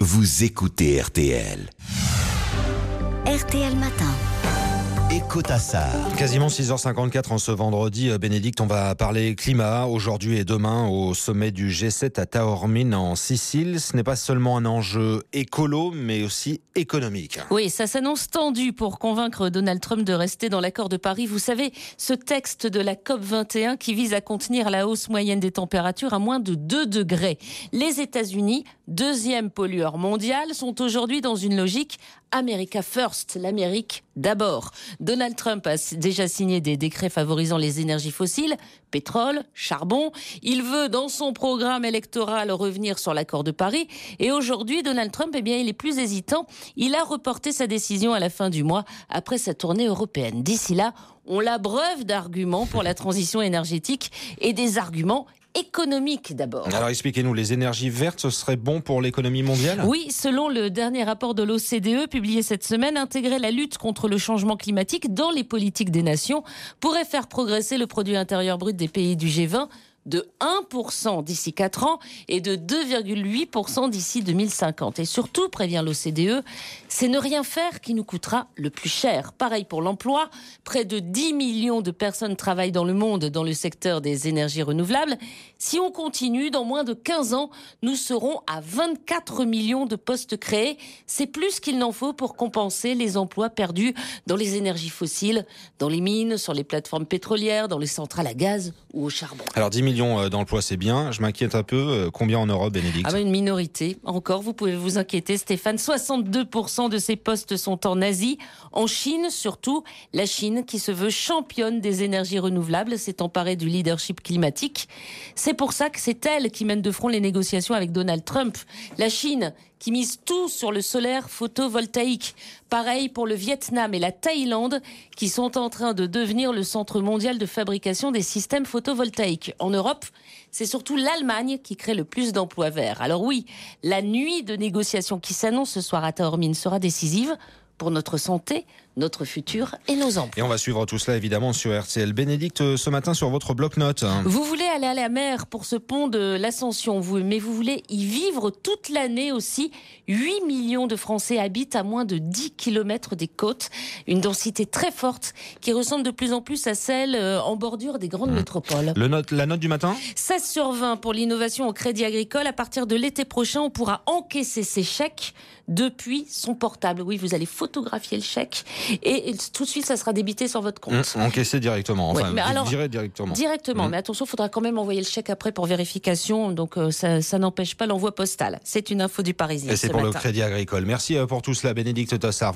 vous écoutez RTL. RTL Matin. Écoute à ça. Quasiment 6h54 en ce vendredi. Bénédicte, on va parler climat aujourd'hui et demain au sommet du G7 à Taormine en Sicile. Ce n'est pas seulement un enjeu écolo, mais aussi économique. Oui, ça s'annonce tendu pour convaincre Donald Trump de rester dans l'accord de Paris. Vous savez, ce texte de la COP21 qui vise à contenir la hausse moyenne des températures à moins de 2 degrés. Les États-Unis, deuxième pollueur mondial, sont aujourd'hui dans une logique America First, l'Amérique d'abord. Donald Trump a déjà signé des décrets favorisant les énergies fossiles, pétrole, charbon. Il veut, dans son programme électoral, revenir sur l'accord de Paris. Et aujourd'hui, Donald Trump, il est plus hésitant. Il a reporté sa décision à la fin du mois, après sa tournée européenne. D'ici là, on l'abreuve d'arguments pour la transition énergétique et des arguments économique d'abord. Alors expliquez-nous, les énergies vertes, ce serait bon pour l'économie mondiale ? Oui, selon le dernier rapport de l'OCDE publié cette semaine, intégrer la lutte contre le changement climatique dans les politiques des nations pourrait faire progresser le produit intérieur brut des pays du G20 de 1% d'ici 4 ans et de 2,8% d'ici 2050. Et surtout, prévient l'OCDE, c'est ne rien faire qui nous coûtera le plus cher. Pareil pour l'emploi, près de 10 millions de personnes travaillent dans le monde dans le secteur des énergies renouvelables. Si on continue, dans moins de 15 ans, nous serons à 24 millions de postes créés. C'est plus qu'il n'en faut pour compenser les emplois perdus dans les énergies fossiles, dans les mines, sur les plateformes pétrolières, dans les centrales à gaz ou au charbon. Alors 10 millions d'emplois, c'est bien. Je m'inquiète un peu. Combien en Europe, Bénédicte ? Une minorité. Encore, vous pouvez vous inquiéter, Stéphane. 62% de ces postes sont en Asie. En Chine, surtout, la Chine, qui se veut championne des énergies renouvelables, s'est emparée du leadership climatique. C'est pour ça que c'est elle qui mène de front les négociations avec Donald Trump. La Chine, qui mise tout sur le solaire photovoltaïque. Pareil pour le Vietnam et la Thaïlande, qui sont en train de devenir le centre mondial de fabrication des systèmes photovoltaïques. En Europe, c'est surtout l'Allemagne qui crée le plus d'emplois verts. Alors oui, la nuit de négociations qui s'annonce ce soir à Taormine sera décisive pour notre santé, notre futur et nos emplois. Et on va suivre tout cela évidemment sur RTL. Bénédicte, ce matin sur votre bloc-notes. Vous voulez aller à la mer pour ce pont de l'Ascension, mais vous voulez y vivre toute l'année aussi. 8 millions de Français habitent à moins de 10 km des côtes. Une densité très forte qui ressemble de plus en plus à celle en bordure des grandes métropoles. La note du matin ? 16 sur 20 pour l'innovation au Crédit Agricole. À partir de l'été prochain, on pourra encaisser ses chèques depuis son portable. Oui, vous allez photographier le chèque et tout de suite, ça sera débité sur votre compte. Encaissé directement, enfin, mais alors, viré directement. Directement, mais attention, il faudra quand même envoyer le chèque après pour vérification, donc ça n'empêche pas l'envoi postal. C'est une info du Parisien. Et c'est pour le Crédit Agricole. Merci pour tout cela, Bénédicte Tossard.